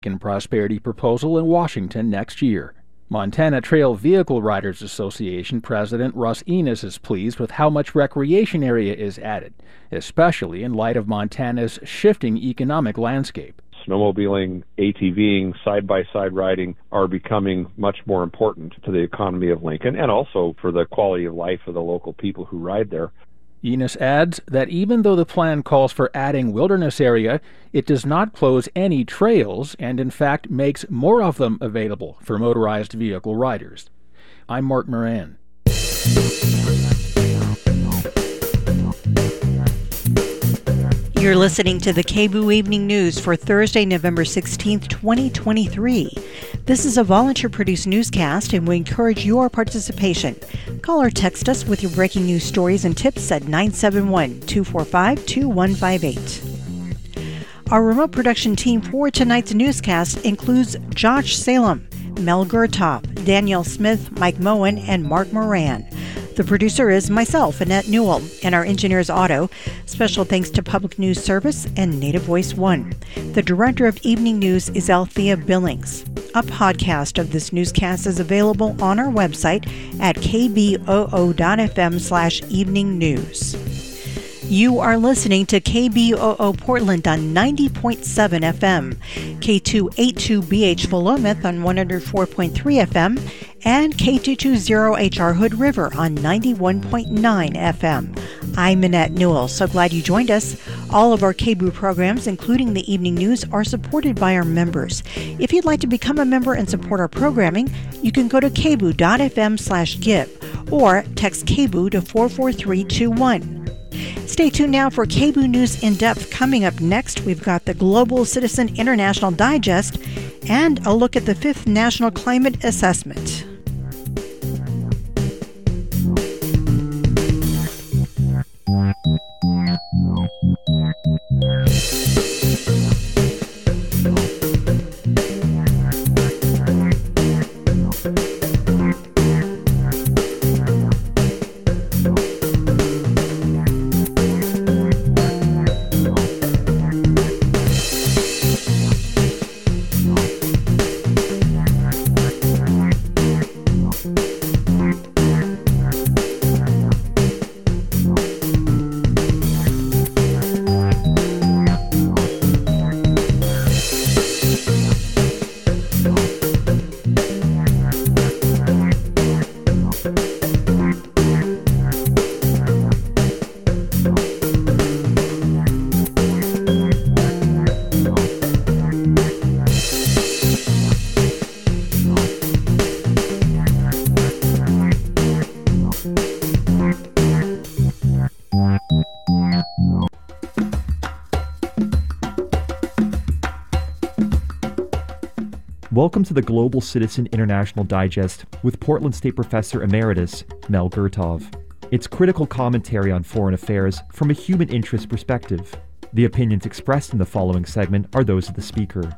prosperity proposal in Washington next year. Montana Trail Vehicle Riders Association President Russ Enos is pleased with how much recreation area is added, especially in light of Montana's shifting economic landscape. Snowmobiling, ATVing, side-by-side riding are becoming much more important to the economy of Lincoln and also for the quality of life of the local people who ride there. Enos adds that even though the plan calls for adding wilderness area, it does not close any trails and in fact makes more of them available for motorized vehicle riders. I'm Mark Moran. You're listening to the KBOO Evening News for Thursday, November 16th, 2023. This is a volunteer-produced newscast, and we encourage your participation. Call or text us with your breaking news stories and tips at 971-245-2158. Our remote production team for tonight's newscast includes Josh Salem, Mel Gertov, Danielle Smith, Mike Moen, and Mark Moran. The producer is myself, Annette Newell, and our engineer is Otto. Special thanks to Public News Service and Native Voice One. The director of Evening News is Althea Billings. A podcast of this newscast is available on our website at kboo.fm/evening news. You are listening to KBOO Portland on 90.7 FM, K282BH Philomath on 104.3 FM, and K220HR Hood River on 91.9 FM. I'm Annette Newell. So glad you joined us. All of our KBOO programs, including the evening news, are supported by our members. If you'd like to become a member and support our programming, you can go to kboo.fm/give or text KBOO to 44321. Stay tuned now for KBOO News in Depth. Coming up next, we've got the Global Citizen International Digest and a look at the 5th National Climate Assessment. Welcome to the Global Citizen International Digest with Portland State Professor Emeritus Mel Gertov. It's critical commentary on foreign affairs from a human interest perspective. The opinions expressed in the following segment are those of the speaker.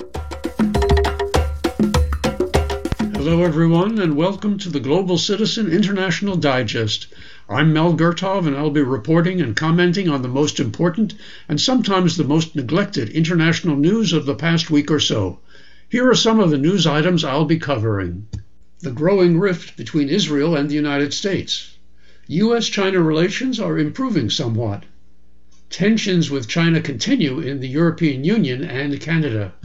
Hello everyone, and welcome to the Global Citizen International Digest. I'm Mel Gertov, and I'll be reporting and commenting on the most important and sometimes the most neglected international news of the past week or so. Here are some of the news items I'll be covering. The growing rift between Israel and the United States. U.S.-China relations are improving somewhat. Tensions with China continue in the European Union and Canada.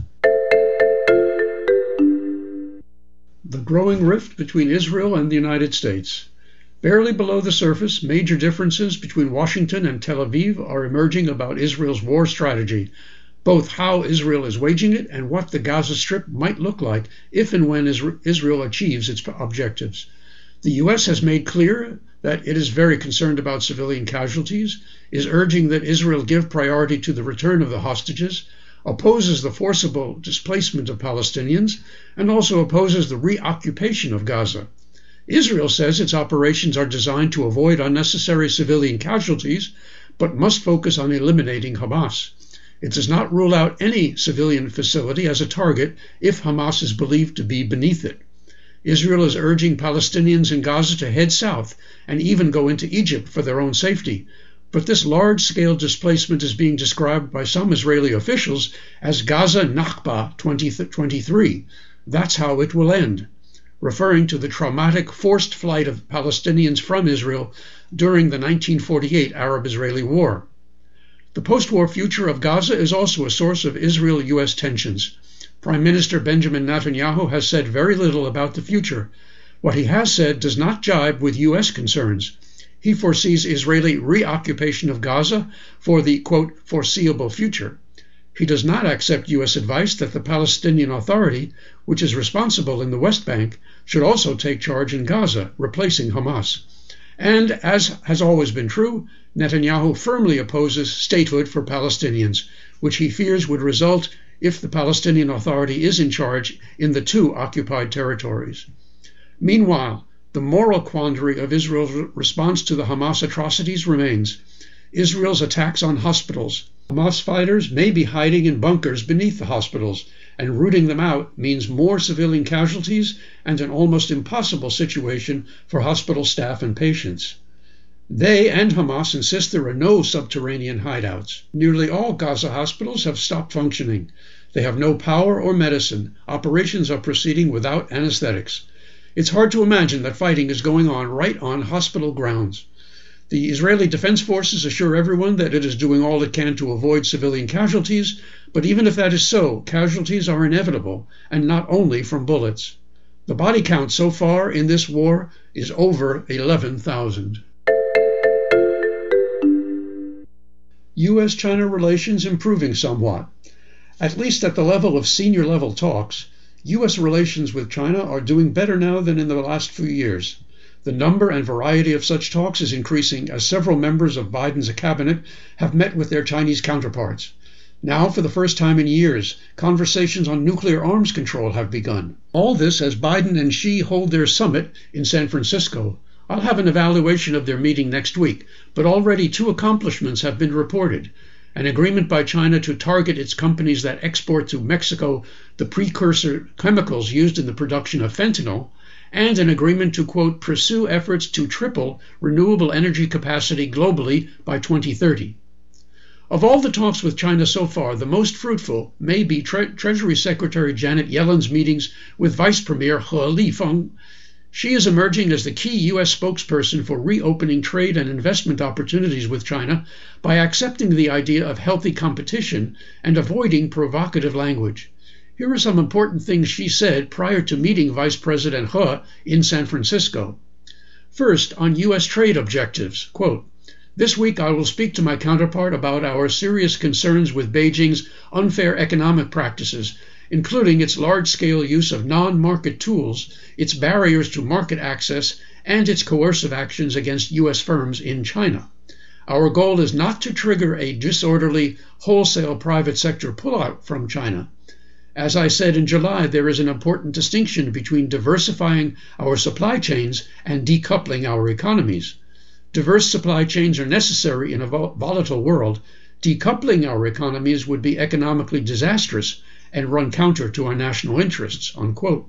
The growing rift between Israel and the United States. Barely below the surface, major differences between Washington and Tel Aviv are emerging about Israel's war strategy, both how Israel is waging it and what the Gaza Strip might look like if and when Israel achieves its objectives. The U.S. has made clear that it is very concerned about civilian casualties, is urging that Israel give priority to the return of the hostages, opposes the forcible displacement of Palestinians, and also opposes the reoccupation of Gaza. Israel says its operations are designed to avoid unnecessary civilian casualties, but must focus on eliminating Hamas. It does not rule out any civilian facility as a target if Hamas is believed to be beneath it. Israel is urging Palestinians in Gaza to head south and even go into Egypt for their own safety, But this large-scale displacement is being described by some Israeli officials as Gaza Nakba 2023. That's how it will end, referring to the traumatic forced flight of Palestinians from Israel during the 1948 Arab-Israeli War. The post-war future of Gaza is also a source of Israel-U.S. tensions. Prime Minister Benjamin Netanyahu has said very little about the future. What he has said does not jibe with U.S. concerns. He foresees Israeli reoccupation of Gaza for the, quote, foreseeable future. He does not accept U.S. advice that the Palestinian Authority, which is responsible in the West Bank, should also take charge in Gaza, replacing Hamas. And, as has always been true, Netanyahu firmly opposes statehood for Palestinians, which he fears would result if the Palestinian Authority is in charge in the two occupied territories. Meanwhile, the moral quandary of Israel's response to the Hamas atrocities remains. Israel's attacks on hospitals. Hamas fighters may be hiding in bunkers beneath the hospitals, and rooting them out means more civilian casualties and an almost impossible situation for hospital staff and patients. They and Hamas insist there are no subterranean hideouts. Nearly all Gaza hospitals have stopped functioning. They have no power or medicine. Operations are proceeding without anesthetics. It's hard to imagine that fighting is going on right on hospital grounds. The Israeli Defense Forces assure everyone that it is doing all it can to avoid civilian casualties, but even if that is so, casualties are inevitable, and not only from bullets. The body count so far in this war is over 11,000. U.S.-China relations improving somewhat. At least at the level of senior-level talks, U.S. relations with China are doing better now than in the last few years. The number and variety of such talks is increasing as several members of Biden's cabinet have met with their Chinese counterparts. Now, for the first time in years, conversations on nuclear arms control have begun. All this as Biden and Xi hold their summit in San Francisco. I'll have an evaluation of their meeting next week, but already 2 accomplishments have been reported. An agreement by China to target its companies that export to Mexico the precursor chemicals used in the production of fentanyl, and an agreement to, quote, pursue efforts to triple renewable energy capacity globally by 2030. Of all the talks with China so far, the most fruitful may be Treasury Secretary Janet Yellen's meetings with Vice Premier He Lifeng. She is emerging as the key U.S. spokesperson for reopening trade and investment opportunities with China by accepting the idea of healthy competition and avoiding provocative language. Here are some important things she said prior to meeting Vice President He in San Francisco. First, on U.S. trade objectives, quote, "This week I will speak to my counterpart about our serious concerns with Beijing's unfair economic practices, including its large-scale use of non-market tools, its barriers to market access, and its coercive actions against U.S. firms in China. Our goal is not to trigger a disorderly, wholesale private sector pullout from China. As I said in July, there is an important distinction between diversifying our supply chains and decoupling our economies. Diverse supply chains are necessary in a volatile world. Decoupling our economies would be economically disastrous and run counter to our national interests," unquote.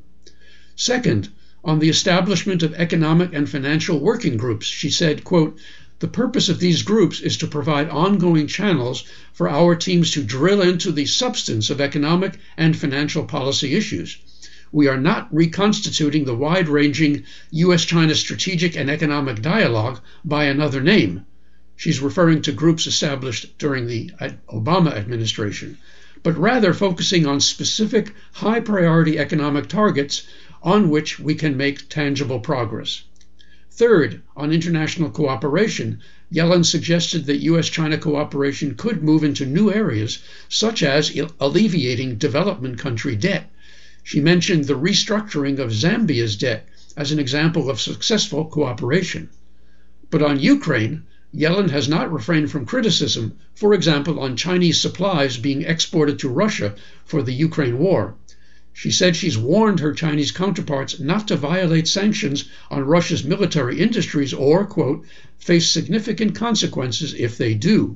Second, on the establishment of economic and financial working groups, she said, quote, "The purpose of these groups is to provide ongoing channels for our teams to drill into the substance of economic and financial policy issues. We are not reconstituting the wide-ranging U.S.-China strategic and economic dialogue by another name." She's referring to groups established during the Obama administration, but rather focusing on specific high-priority economic targets on which we can make tangible progress. Third, on international cooperation, Yellen suggested that U.S.-China cooperation could move into new areas, such as alleviating development country debt. She mentioned the restructuring of Zambia's debt as an example of successful cooperation. But on Ukraine, Yellen has not refrained from criticism, for example, on Chinese supplies being exported to Russia for the Ukraine war. She said she's warned her Chinese counterparts not to violate sanctions on Russia's military industries or, quote, face significant consequences if they do.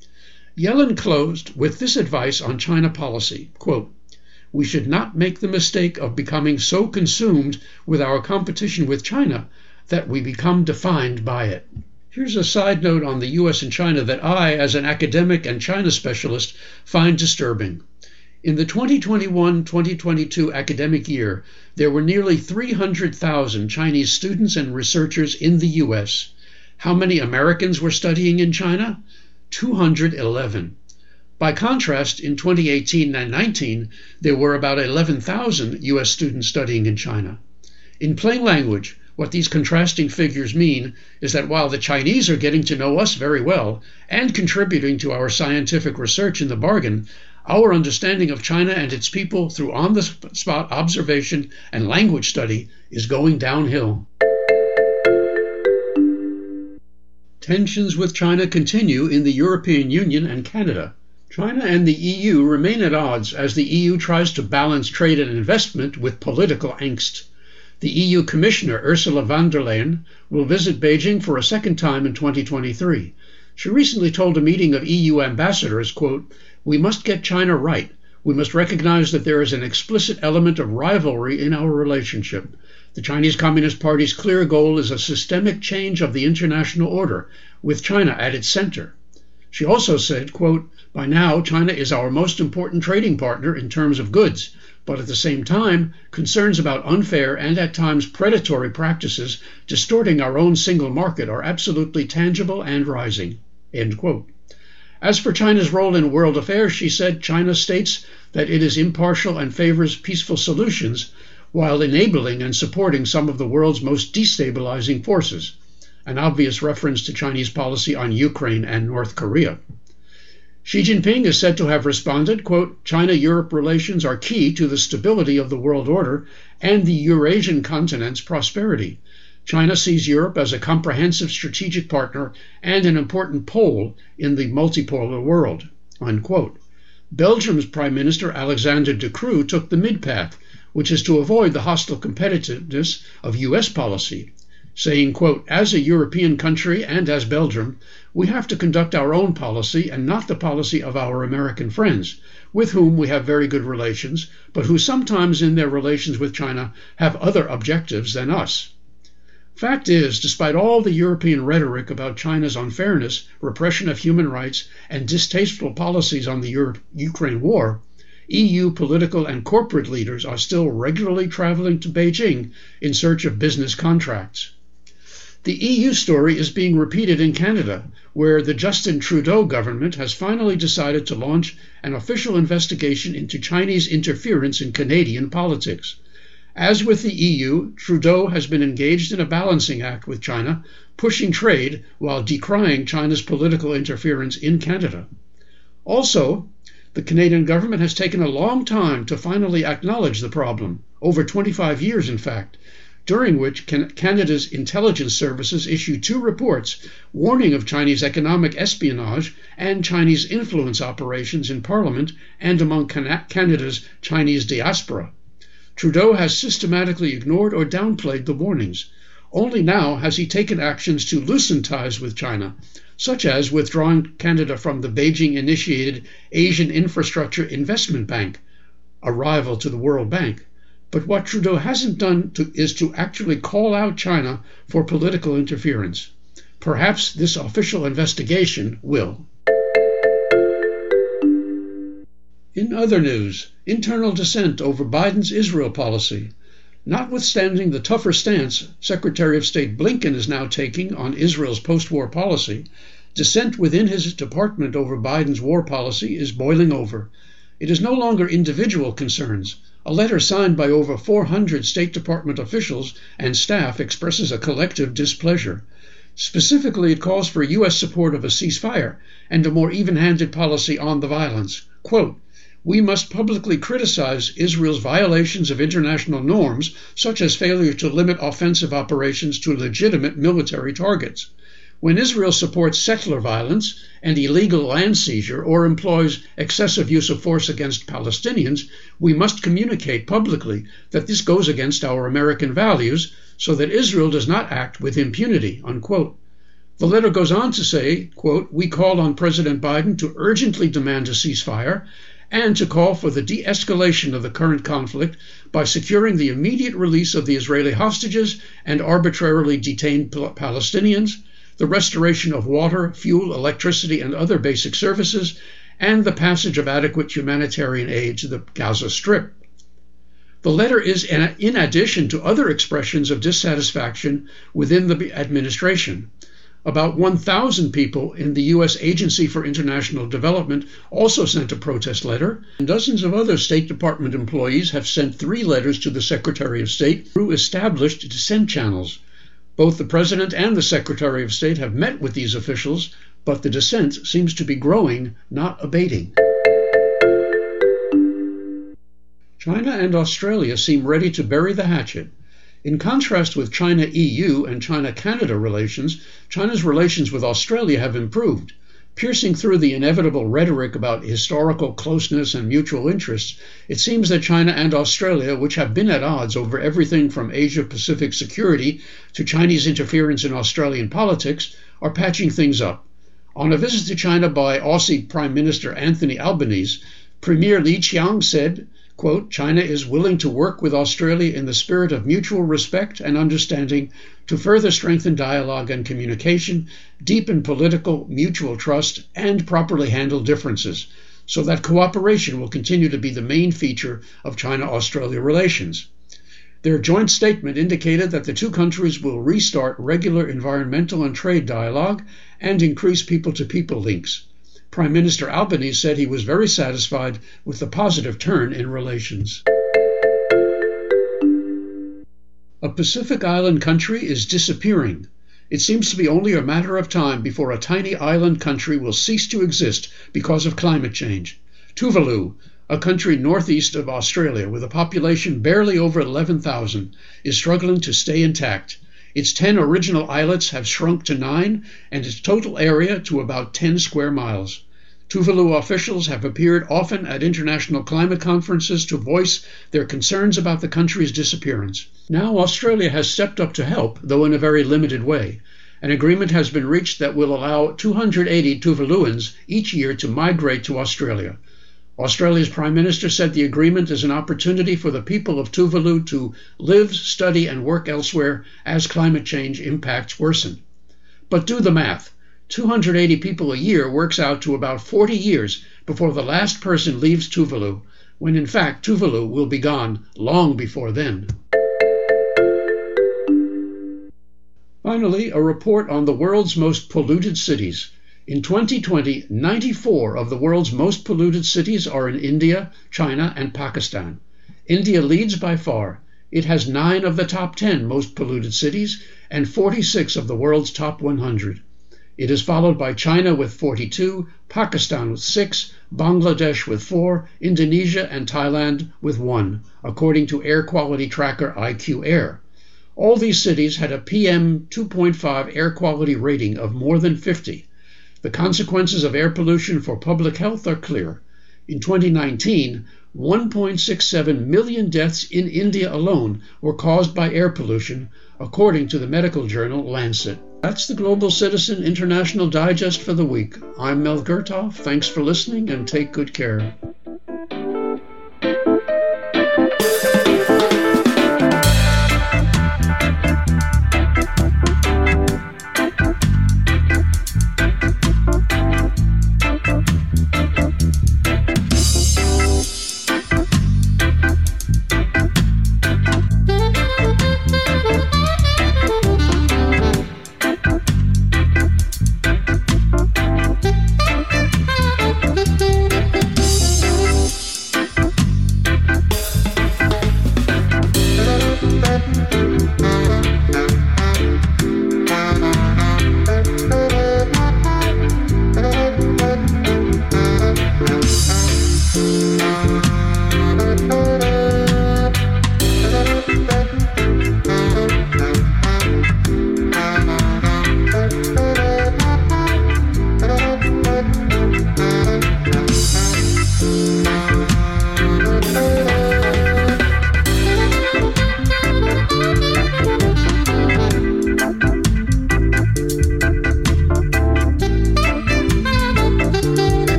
Yellen closed with this advice on China policy, quote, "We should not make the mistake of becoming so consumed with our competition with China that we become defined by it." Here's a side note on the U.S. and China that I, as an academic and China specialist, find disturbing. In the 2021-2022 academic year, there were nearly 300,000 Chinese students and researchers in the U.S. How many Americans were studying in China? 211. By contrast, in 2018 and 19, there were about 11,000 U.S. students studying in China. In plain language, what these contrasting figures mean is that while the Chinese are getting to know us very well and contributing to our scientific research in the bargain, our understanding of China and its people through on-the-spot observation and language study is going downhill. Tensions with China continue in the European Union and Canada. China and the EU remain at odds as the EU tries to balance trade and investment with political angst. The EU Commissioner Ursula von der Leyen will visit Beijing for a second time in 2023. She recently told a meeting of EU ambassadors, quote, "We must get China right. We must recognize that there is an explicit element of rivalry in our relationship. The Chinese Communist Party's clear goal is a systemic change of the international order, with China at its center." She also said, quote, "By now, China is our most important trading partner in terms of goods, but at the same time, concerns about unfair and at times predatory practices distorting our own single market are absolutely tangible and rising." End quote. As for China's role in world affairs, she said, China states that it is impartial and favors peaceful solutions while enabling and supporting some of the world's most destabilizing forces, an obvious reference to Chinese policy on Ukraine and North Korea. Xi Jinping is said to have responded, quote, "China-Europe relations are key to the stability of the world order and the Eurasian continent's prosperity. China sees Europe as a comprehensive strategic partner and an important pole in the multipolar world," unquote. Belgium's Prime Minister Alexander De Croo took the mid-path, which is to avoid the hostile competitiveness of U.S. policy, saying, quote, "As a European country and as Belgium, we have to conduct our own policy and not the policy of our American friends, with whom we have very good relations, but who sometimes in their relations with China have other objectives than us." Fact is, despite all the European rhetoric about China's unfairness, repression of human rights, and distasteful policies on the Ukraine war, EU political and corporate leaders are still regularly traveling to Beijing in search of business contracts. The EU story is being repeated in Canada, where the Justin Trudeau government has finally decided to launch an official investigation into Chinese interference in Canadian politics. As with the EU, Trudeau has been engaged in a balancing act with China, pushing trade while decrying China's political interference in Canada. Also, the Canadian government has taken a long time to finally acknowledge the problem, over 25 years in fact, during which Canada's intelligence services issued 2 reports warning of Chinese economic espionage and Chinese influence operations in Parliament and among Canada's Chinese diaspora. Trudeau has systematically ignored or downplayed the warnings. Only now has he taken actions to loosen ties with China, such as withdrawing Canada from the Beijing-initiated Asian Infrastructure Investment Bank, a rival to the World Bank. But what Trudeau hasn't done is to actually call out China for political interference. Perhaps this official investigation will. In other news, internal dissent over Biden's Israel policy. Notwithstanding the tougher stance Secretary of State Blinken is now taking on Israel's post-war policy, dissent within his department over Biden's war policy is boiling over. It is no longer individual concerns. A letter signed by over 400 State Department officials and staff expresses a collective displeasure. Specifically, it calls for U.S. support of a ceasefire and a more even-handed policy on the violence. Quote, "We must publicly criticize Israel's violations of international norms, such as failure to limit offensive operations to legitimate military targets. When Israel supports settler violence and illegal land seizure or employs excessive use of force against Palestinians, we must communicate publicly that this goes against our American values so that Israel does not act with impunity," unquote. The letter goes on to say, quote, "We call on President Biden to urgently demand a ceasefire and to call for the de-escalation of the current conflict by securing the immediate release of the Israeli hostages and arbitrarily detained Palestinians, the restoration of water, fuel, electricity, and other basic services, and the passage of adequate humanitarian aid to the Gaza Strip. The letter is in addition to other expressions of dissatisfaction within the administration. About 1,000 people in the U.S. Agency for International Development also sent a protest letter, and dozens of other State Department employees have sent 3 letters to the Secretary of State through established dissent channels. Both the President and the Secretary of State have met with these officials, but the dissent seems to be growing, not abating. China and Australia seem ready to bury the hatchet. In contrast with China-EU and China-Canada relations, China's relations with Australia have improved. Piercing through the inevitable rhetoric about historical closeness and mutual interests, it seems that China and Australia, which have been at odds over everything from Asia-Pacific security to Chinese interference in Australian politics, are patching things up. On a visit to China by Aussie Prime Minister Anthony Albanese, Premier Li Qiang said, quote, China is willing to work with Australia in the spirit of mutual respect and understanding to further strengthen dialogue and communication, deepen political mutual trust, and properly handle differences, so that cooperation will continue to be the main feature of China-Australia relations. Their joint statement indicated that the two countries will restart regular environmental and trade dialogue and increase people-to-people links. Prime Minister Albanese said he was very satisfied with the positive turn in relations. A Pacific island country is disappearing. It seems to be only a matter of time before a tiny island country will cease to exist because of climate change. Tuvalu, a country northeast of Australia with a population barely over 11,000, is struggling to stay intact. Its 10 original islets have shrunk to 9, and its total area to about 10 square miles. Tuvalu officials have appeared often at international climate conferences to voice their concerns about the country's disappearance. Now Australia has stepped up to help, though in a very limited way. An agreement has been reached that will allow 280 Tuvaluans each year to migrate to Australia. Australia's Prime Minister said the agreement is an opportunity for the people of Tuvalu to live, study, and work elsewhere as climate change impacts worsen. But do the math. 280 people a year works out to about 40 years before the last person leaves Tuvalu, when in fact Tuvalu will be gone long before then. Finally, a report on the world's most polluted cities. In 2020, 94 of the world's most polluted cities are in India, China, and Pakistan. India leads by far. It has 9 of the top 10 most polluted cities and 46 of the world's top 100. It is followed by China with 42, Pakistan with 6, Bangladesh with 4, Indonesia and Thailand with 1, according to air quality tracker IQ Air. All these cities had a PM 2.5 air quality rating of more than 50. The consequences of air pollution for public health are clear. In 2019, 1.67 million deaths in India alone were caused by air pollution, according to the medical journal Lancet. That's the Global Citizen International Digest for the week. I'm Mel Gerthoff. Thanks for listening and take good care.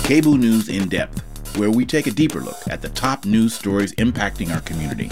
KBOO News In Depth, where we take a deeper look at the top news stories impacting our community.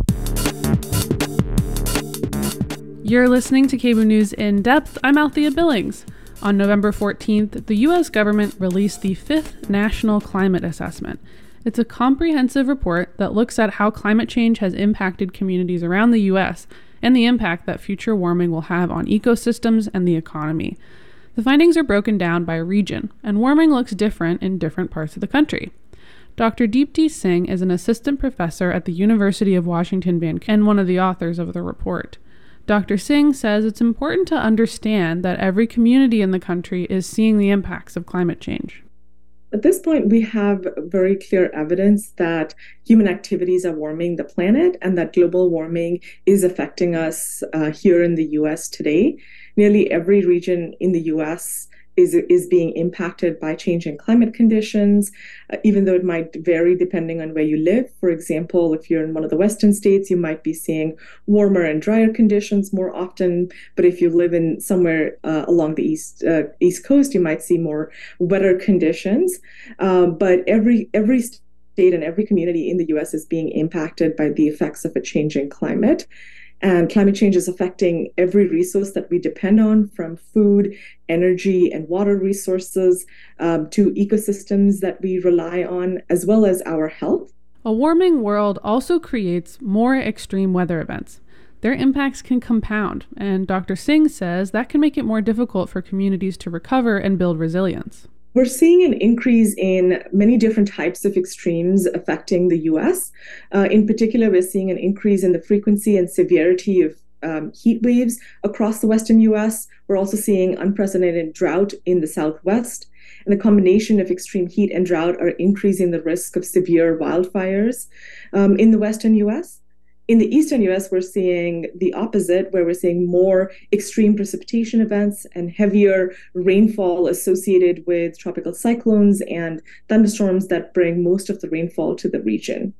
You're listening to KBOO News In Depth. I'm Althea Billings. On November 14th, the U.S. government released the 5th National Climate Assessment. It's a comprehensive report that looks at how climate change has impacted communities around the U.S. and the impact that future warming will have on ecosystems and the economy. The findings are broken down by region, and warming looks different in different parts of the country. Dr. Deepti Singh is an assistant professor at the University of Washington, Vancouver, and one of the authors of the report. Dr. Singh says it's important to understand that every community in the country is seeing the impacts of climate change. At this point, we have very clear evidence that human activities are warming the planet and that global warming is affecting us here in the U.S. today. Nearly every region in the U.S. is being impacted by changing climate conditions, even though it might vary depending on where you live. For example, if you're in one of the western states, you might be seeing warmer and drier conditions more often. But if you live in somewhere along the East Coast, you might see more wetter conditions. But every state and every community in the U.S. is being impacted by the effects of a changing climate. And climate change is affecting every resource that we depend on, from food, energy, and water resources to ecosystems that we rely on, as well as our health. A warming world also creates more extreme weather events. Their impacts can compound, and Dr. Singh says that can make it more difficult for communities to recover and build resilience. We're seeing an increase in many different types of extremes affecting the U.S. In particular, we're seeing an increase in the frequency and severity of heat waves across the western U.S. We're also seeing unprecedented drought in the Southwest. And the combination of extreme heat and drought are increasing the risk of severe wildfires in the western U.S. In the eastern U.S., we're seeing the opposite, where we're seeing more extreme precipitation events and heavier rainfall associated with tropical cyclones and thunderstorms that bring most of the rainfall to the region.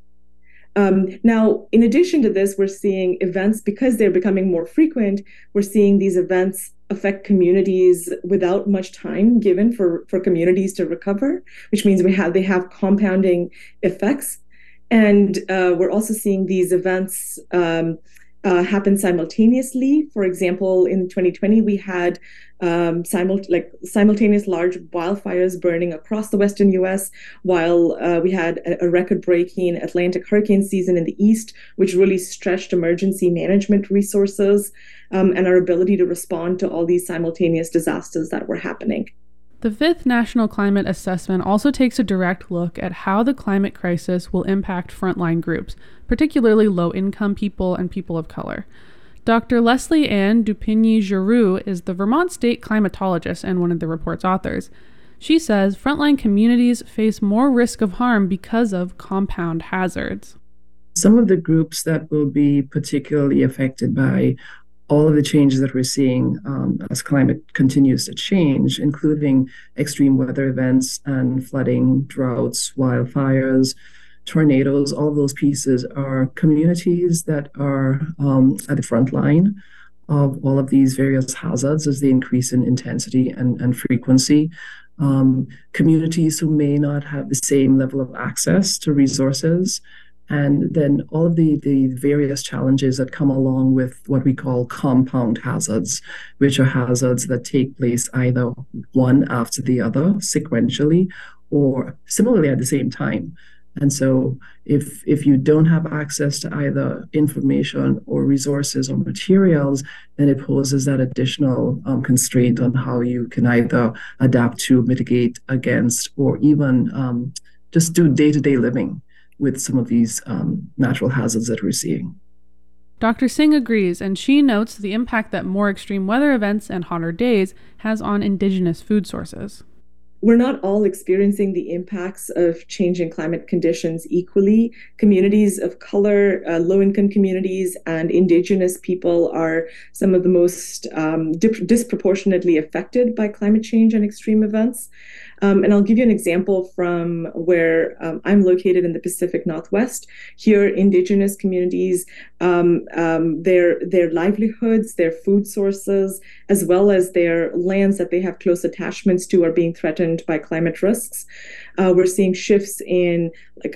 Now, in addition to this, we're seeing events, because they're becoming more frequent, we're seeing these events affect communities without much time given for communities to recover, which means they have compounding effects. And we're also seeing these events happen simultaneously. For example, in 2020, we had simultaneous large wildfires burning across the western U.S., while we had a record-breaking Atlantic hurricane season in the east, which really stretched emergency management resources and our ability to respond to all these simultaneous disasters that were happening. The 5th National Climate Assessment also takes a direct look at how the climate crisis will impact frontline groups, particularly low-income people and people of color. Dr. Leslie Ann Dupigny-Giroux is the Vermont State climatologist and one of the report's authors. She says frontline communities face more risk of harm because of compound hazards. Some of the groups that will be particularly affected by all of the changes that we're seeing as climate continues to change, including extreme weather events and flooding, droughts, wildfires, tornadoes, all of those pieces are communities that are at the front line of all of these various hazards as they increase in intensity and frequency. Communities who may not have the same level of access to resources, and then all of the various challenges that come along with what we call compound hazards, which are hazards that take place either one after the other sequentially or similarly at the same time. And so if you don't have access to either information or resources or materials, then it poses that additional constraint on how you can either adapt to, mitigate against, or even just do day-to-day living with some of these natural hazards that we're seeing. Dr. Singh agrees, and she notes the impact that more extreme weather events and hotter days has on indigenous food sources. We're not all experiencing the impacts of changing climate conditions equally. Communities of color, low-income communities, and indigenous people are some of the most disproportionately affected by climate change and extreme events. And I'll give you an example from where I'm located in the Pacific Northwest. Here, indigenous communities, their livelihoods, their food sources, as well as their lands that they have close attachments to are being threatened by climate risks. We're seeing shifts in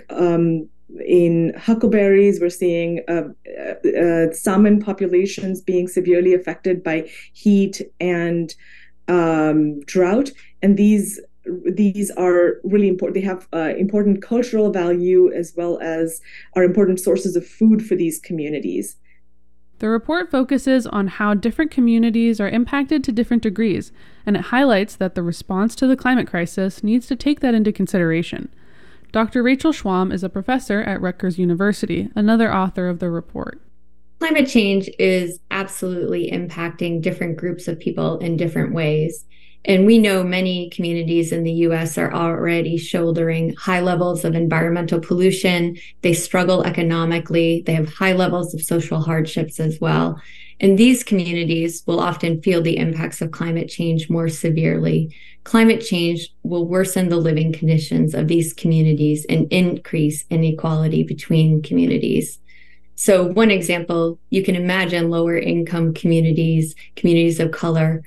huckleberries. We're seeing salmon populations being severely affected by heat and drought. And these are really important. They have important cultural value as well as are important sources of food for these communities. The report focuses on how different communities are impacted to different degrees, and it highlights that the response to the climate crisis needs to take that into consideration. Dr. Rachel Schwalm is a professor at Rutgers University, another author of the report. Climate change is absolutely impacting different groups of people in different ways. And we know many communities in the U.S. are already shouldering high levels of environmental pollution. They struggle economically. They have high levels of social hardships as well. And these communities will often feel the impacts of climate change more severely. Climate change will worsen the living conditions of these communities and increase inequality between communities. So one example, you can imagine lower income communities of color,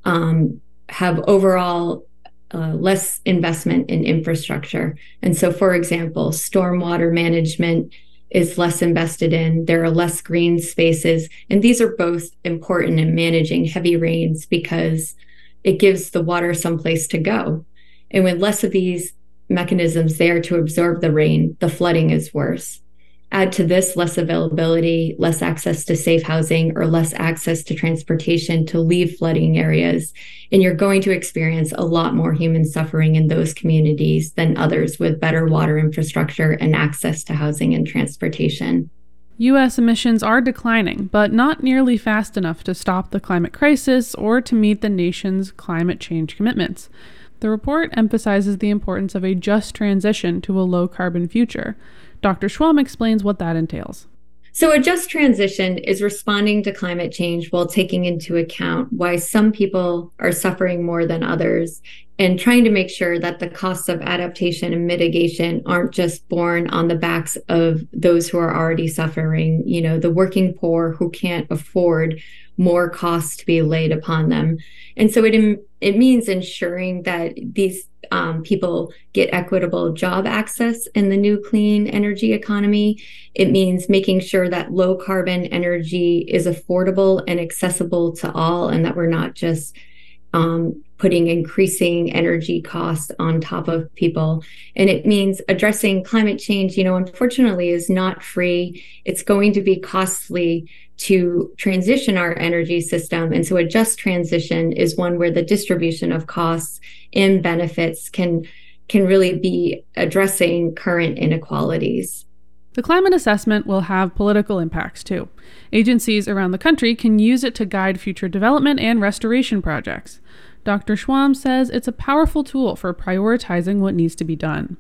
have overall less investment in infrastructure. And so, for example, stormwater management is less invested in. There are less green spaces. And these are both important in managing heavy rains because it gives the water someplace to go. And with less of these mechanisms there to absorb the rain, the flooding is worse. Add to this less availability, less access to safe housing, or less access to transportation to leave flooding areas, and you're going to experience a lot more human suffering in those communities than others with better water infrastructure and access to housing and transportation. U.S. emissions are declining, but not nearly fast enough to stop the climate crisis or to meet the nation's climate change commitments. The report emphasizes the importance of a just transition to a low-carbon future. Dr. Schwalm explains what that entails. So a just transition is responding to climate change while taking into account why some people are suffering more than others and trying to make sure that the costs of adaptation and mitigation aren't just borne on the backs of those who are already suffering, the working poor who can't afford more costs to be laid upon them. And so it means ensuring that these people get equitable job access in the new clean energy economy. It means making sure that low carbon energy is affordable and accessible to all, and that we're not just putting increasing energy costs on top of people. And it means addressing climate change, unfortunately is not free. It's going to be costly to transition our energy system. And so a just transition is one where the distribution of costs and benefits can really be addressing current inequalities. The climate assessment will have political impacts too. Agencies around the country can use it to guide future development and restoration projects. Dr. Schwalm says it's a powerful tool for prioritizing what needs to be done.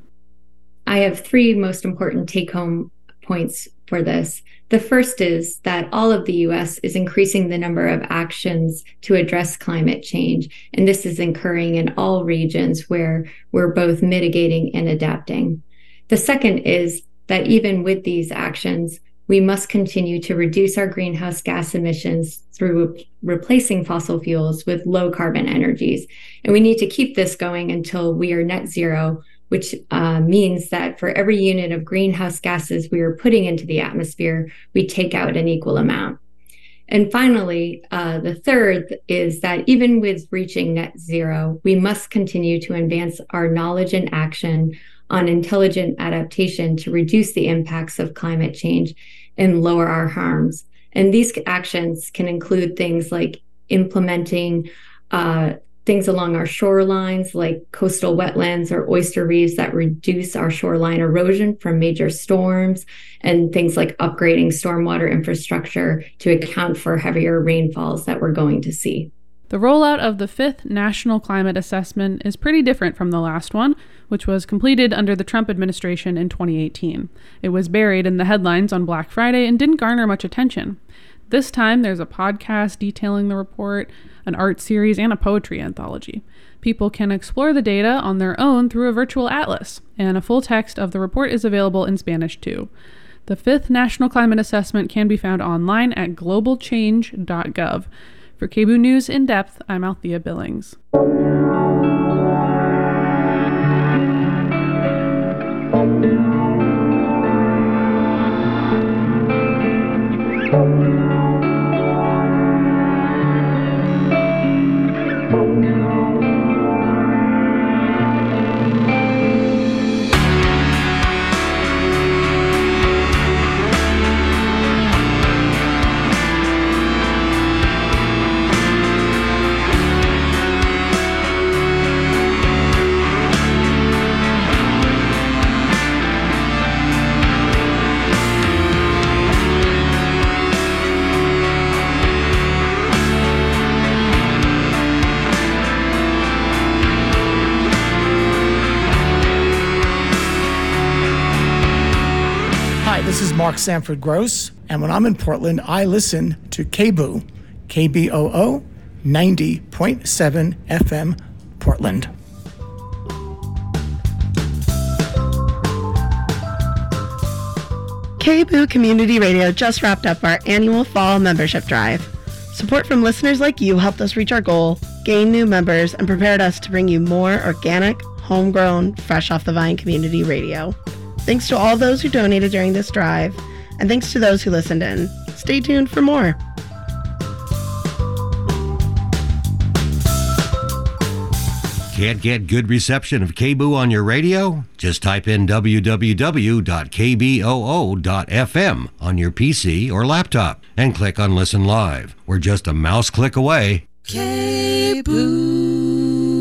I have three most important take-home points for this. The first is that all of the U.S. is increasing the number of actions to address climate change, and this is occurring in all regions where we're both mitigating and adapting. The second is that even with these actions, we must continue to reduce our greenhouse gas emissions through replacing fossil fuels with low carbon energies. And we need to keep this going until we are net zero, which means that for every unit of greenhouse gases we are putting into the atmosphere, we take out an equal amount. And finally, the third is that even with reaching net zero, we must continue to advance our knowledge and action on intelligent adaptation to reduce the impacts of climate change and lower our harms. And these actions can include things like implementing things along our shorelines, like coastal wetlands or oyster reefs that reduce our shoreline erosion from major storms, and things like upgrading stormwater infrastructure to account for heavier rainfalls that we're going to see. The rollout of the 5th National Climate Assessment is pretty different from the last one, which was completed under the Trump administration in 2018. It was buried in the headlines on Black Friday and didn't garner much attention. This time, there's a podcast detailing the report, an art series, and a poetry anthology. People can explore the data on their own through a virtual atlas, and a full text of the report is available in Spanish too. The 5th National Climate Assessment can be found online at globalchange.gov. For KBOO News in Depth, I'm Althea Billings. This is Mark Sanford Gross, and when I'm in Portland, I listen to KBOO, KBOO 90.7 FM, Portland. KBOO Community Radio just wrapped up our annual fall membership drive. Support from listeners like you helped us reach our goal, gain new members, and prepared us to bring you more organic, homegrown, fresh off the vine community radio. Thanks to all those who donated during this drive, and thanks to those who listened in. Stay tuned for more. Can't get good reception of KBOO on your radio? Just type in www.kboo.fm on your PC or laptop and click on Listen Live. We're just a mouse click away. KBOO.